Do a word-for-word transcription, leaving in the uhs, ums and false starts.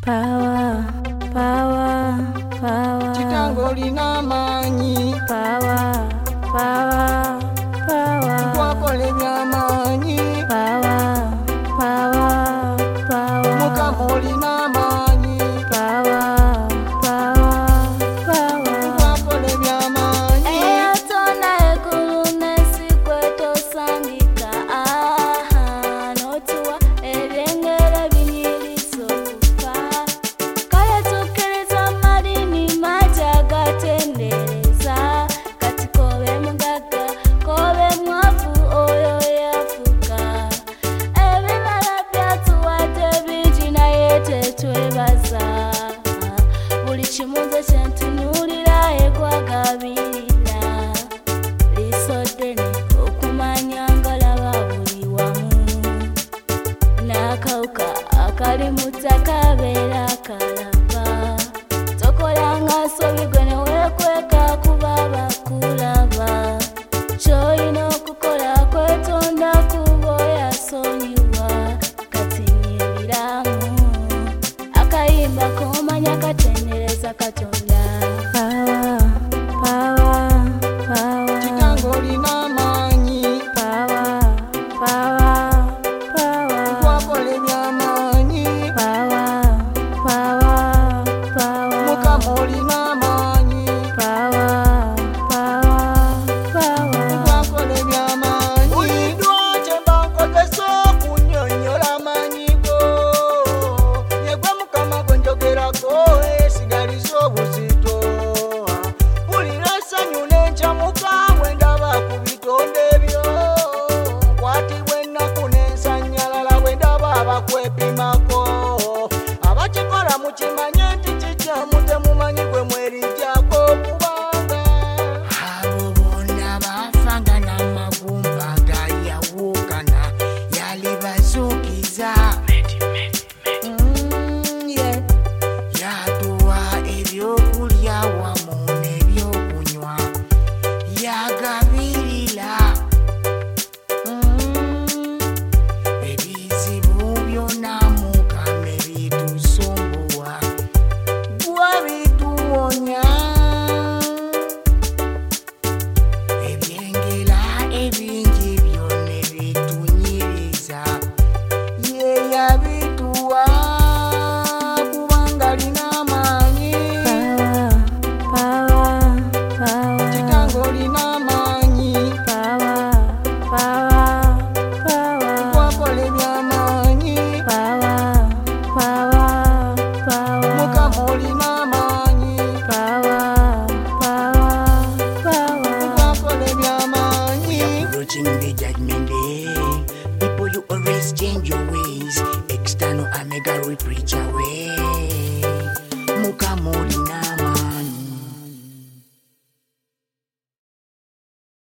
Power, power, power. Chitango lina manyi. Power, power, power. Wakole bya manyi. Power, power, power. Mukamo lina manyi. Power, power, power. Wakole bya manyi. Eya tona ekulu nesi kweto sangika. Aha, notuwa ebyengere binyiriso kufa. Kale tukiriza madini maja gatendereza. Kati kobe mugaga, kobe mwafu oyo yafuka. Ebibala byatuwadde bingi naye tetwebaza. Buli kimuze kyentunuulira ekwagabirira. Lisoddene okumanya ngalaba buli wamu. N'akawuka akali mu ttaka beera kalaba. Tokola nga nsobi gwe ne weekweka kuba bakulaba. Ky'olina okukola kwetonda kuba oyasonyiwa. Kati nyibiramu akayimba k'omanya katendereza Katonda. Power, power, power. Chitango lina manyi. Power, power, power. Wakole bya manyi. Power, power, power. Mukamo lina manyi. Power, power, power. Wakole bya manyi. Ulidwa kyemba nkozesa okunnyonnyola amanyigo. Yegwe Mukama gwe njogerako esigaliza obuzito. Mpulira essanyu n'enkyamuka bwe ndaba ku bitonde byo. Nkwatibwa ennaku n'ensannyalala bwe ndaba abakwepimako. Abakikola mukimanye nti kikyamu temumanyi gwe mwerijjako kubanga abo bonna baafanga n'amagumba gayawukana yali bazuukiza. Mm, yeah. Yatuwa ebyokulya wamu n'ebyokunywa yagabirira. Mm, ebizibu byonna Mukama ebitusumbuwa gwe bituwonya. Ebyengera ebingi byonna ebitunyiriza ye yabituwa kubanga lina amanyi. Power, power, power. Chitango lina manyi. Power, power, power. Wakole bya manyi. Power, power, power. Mukamo lina manyi. Power, power, power. Wakole bya manyi. Approaching the judgment day, people you always change your ways. External I make a preach away.